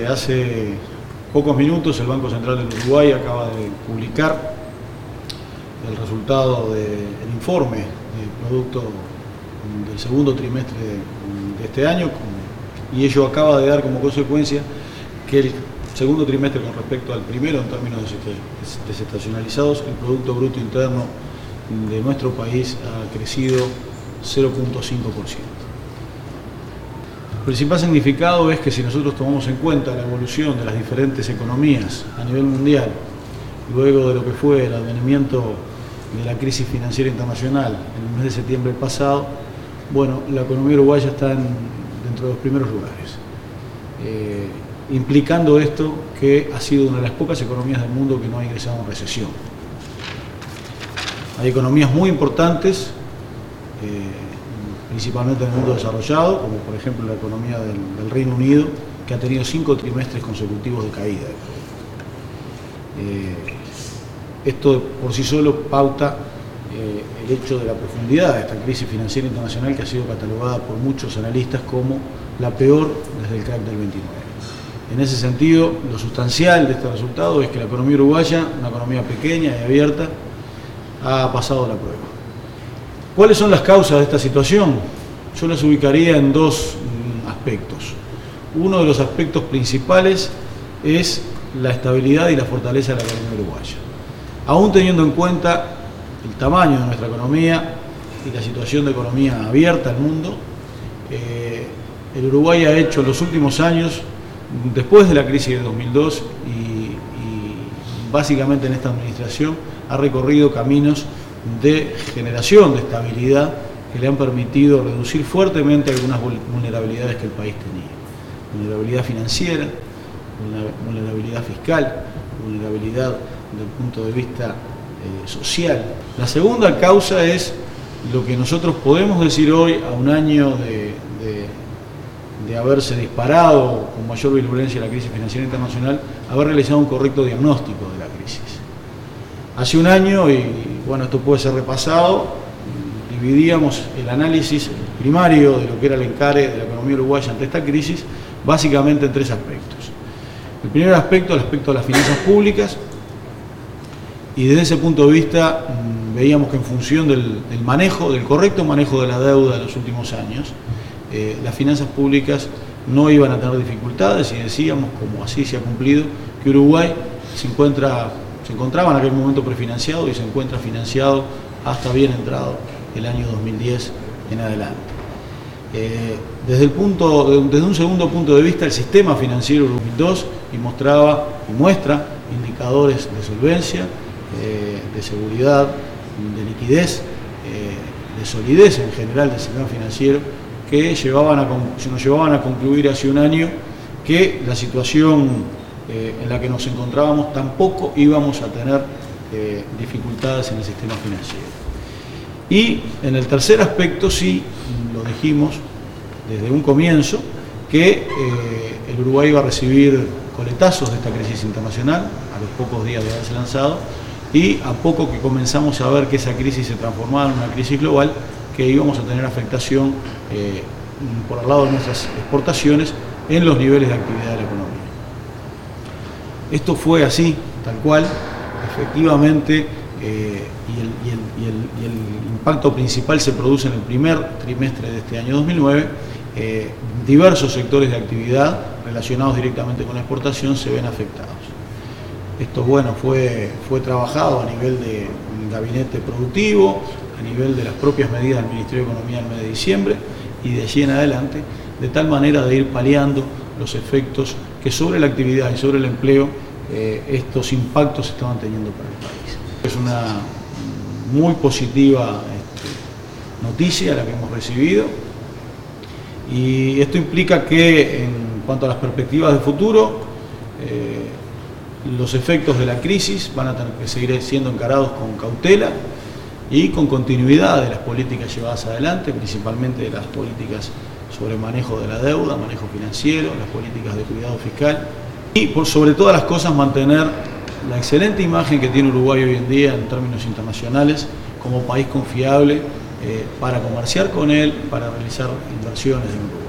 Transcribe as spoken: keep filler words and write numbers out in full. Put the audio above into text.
Eh, hace pocos minutos el Banco Central del Uruguay acaba de publicar el resultado del informe del producto del segundo trimestre de este año, y ello acaba de dar como consecuencia que el segundo trimestre con respecto al primero, en términos desestacionalizados, el Producto Bruto Interno de nuestro país ha crecido cero punto cinco por ciento. El principal significado es que si nosotros tomamos en cuenta la evolución de las diferentes economías a nivel mundial, luego de lo que fue el advenimiento de la crisis financiera internacional en el mes de septiembre pasado, bueno, la economía uruguaya está en, dentro de los primeros lugares. Eh, implicando esto que ha sido una de las pocas economías del mundo que no ha ingresado en recesión. Hay economías muy importantes, eh, principalmente en el mundo desarrollado, como por ejemplo la economía del, del Reino Unido, que ha tenido cinco trimestres consecutivos de caída. Eh, esto por sí solo pauta eh, el hecho de la profundidad de esta crisis financiera internacional, que ha sido catalogada por muchos analistas como la peor desde el crack del veintinueve. En ese sentido, lo sustancial de este resultado es que la economía uruguaya, una economía pequeña y abierta, ha pasado la prueba. ¿Cuáles son las causas de esta situación? Yo las ubicaría en dos aspectos. Uno de los aspectos principales es la estabilidad y la fortaleza de la economía uruguaya. Aún teniendo en cuenta el tamaño de nuestra economía y la situación de economía abierta al mundo, eh, el Uruguay ha hecho en los últimos años, después de la crisis de dos mil dos y, y básicamente en esta administración, ha recorrido caminos de generación de estabilidad que le han permitido reducir fuertemente algunas vulnerabilidades que el país tenía. Vulnerabilidad financiera, vulnerabilidad fiscal, vulnerabilidad desde el punto de vista eh, social. La segunda causa es lo que nosotros podemos decir hoy, a un año de, de, de haberse disparado con mayor virulencia la crisis financiera internacional, haber realizado un correcto diagnóstico de la crisis. Hace un año, y bueno, esto puede ser repasado, dividíamos el análisis primario de lo que era el encare de la economía uruguaya ante esta crisis, básicamente en tres aspectos. El primer aspecto, el aspecto de las finanzas públicas, y desde ese punto de vista mmm, veíamos que en función del, del manejo, del correcto manejo de la deuda en los últimos años, eh, las finanzas públicas no iban a tener dificultades, y decíamos, como así se ha cumplido, que Uruguay se encuentra se encontraba en aquel momento prefinanciado y se encuentra financiado hasta bien entrado el año dos mil diez en adelante. Eh, desde, el punto, desde un segundo punto de vista, el sistema financiero dos mil dos y mostraba y muestra indicadores de solvencia, eh, de seguridad, de liquidez, eh, de solidez en general del sistema financiero, que llevaban a, nos llevaban a concluir hace un año que la situación Eh, en la que nos encontrábamos tampoco íbamos a tener eh, dificultades en el sistema financiero. Y en el tercer aspecto sí lo dijimos desde un comienzo, que eh, el Uruguay iba a recibir coletazos de esta crisis internacional a los pocos días de haberse lanzado, y a poco que comenzamos a ver que esa crisis se transformaba en una crisis global, que íbamos a tener afectación eh, por el lado de nuestras exportaciones en los niveles de actividad de la economía. Esto fue así, tal cual, efectivamente, eh, y, el, y, el, y, el, y el impacto principal se produce en el primer trimestre de este año dos mil nueve. Eh, diversos sectores de actividad relacionados directamente con la exportación se ven afectados. Esto, bueno, fue, fue trabajado a nivel del gabinete productivo, a nivel de las propias medidas del Ministerio de Economía en el mes de diciembre, y de allí en adelante, de tal manera de ir paliando los efectos que sobre la actividad y sobre el empleo eh, estos impactos estaban teniendo para el país. Es una muy positiva este, noticia la que hemos recibido, y esto implica que en cuanto a las perspectivas de futuro, eh, los efectos de la crisis van a tener que seguir siendo encarados con cautela y con continuidad de las políticas llevadas adelante, principalmente de las políticas sobre manejo de la deuda, manejo financiero, las políticas de cuidado fiscal, y por sobre todas las cosas mantener la excelente imagen que tiene Uruguay hoy en día en términos internacionales como país confiable eh, para comerciar con él, para realizar inversiones en Uruguay.